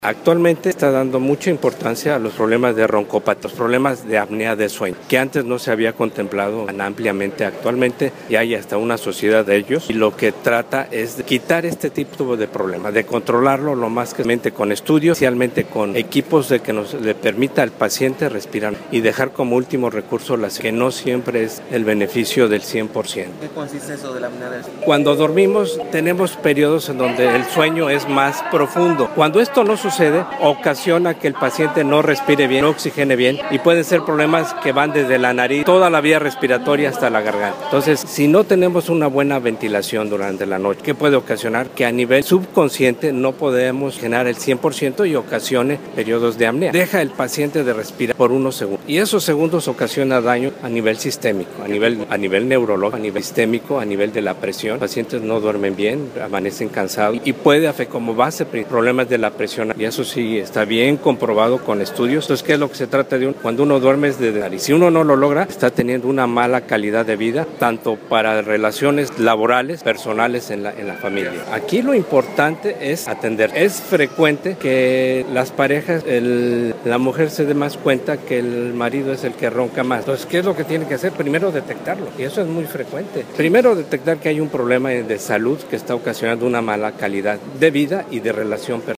Actualmente está dando mucha importancia a los problemas de roncopatía, los problemas de apnea de sueño, que antes no se había contemplado tan ampliamente. Actualmente ya hay hasta una sociedad de ellos y lo que trata es de quitar este tipo de problemas, de controlarlo lo más que con estudios, especialmente con equipos de que nos le permita al paciente respirar y dejar como último recurso que no siempre es el beneficio del 100%. ¿Qué consiste eso de la apnea del sueño? Cuando dormimos tenemos periodos en donde el sueño es más profundo. Cuando esto no sucede, ocasiona que el paciente no respire bien, no oxigene bien y pueden ser problemas que van desde la nariz, toda la vía respiratoria hasta la garganta. Entonces, si no tenemos una buena ventilación durante la noche, ¿qué puede ocasionar? Que a nivel subconsciente no podemos generar el 100% y ocasione periodos de apnea. Deja el paciente de respirar por unos segundos y esos segundos ocasiona daño a nivel sistémico, a nivel neurológico, a nivel sistémico, a nivel de la presión. Los pacientes no duermen bien, amanecen cansados y puede afectar como base problemas de la presión, y eso sí está bien comprobado con estudios. Entonces, ¿qué es lo que se trata de cuando uno duerme desde la nariz? Si uno no lo logra, está teniendo una mala calidad de vida, tanto para relaciones laborales, personales en la familia. Aquí lo importante es atender. Es frecuente que las parejas, la mujer se dé más cuenta que el marido es el que ronca más. Entonces, ¿qué es lo que tiene que hacer? Primero detectarlo, y eso es muy frecuente. Primero detectar que hay un problema de salud que está ocasionando una mala calidad de vida y de relación personal.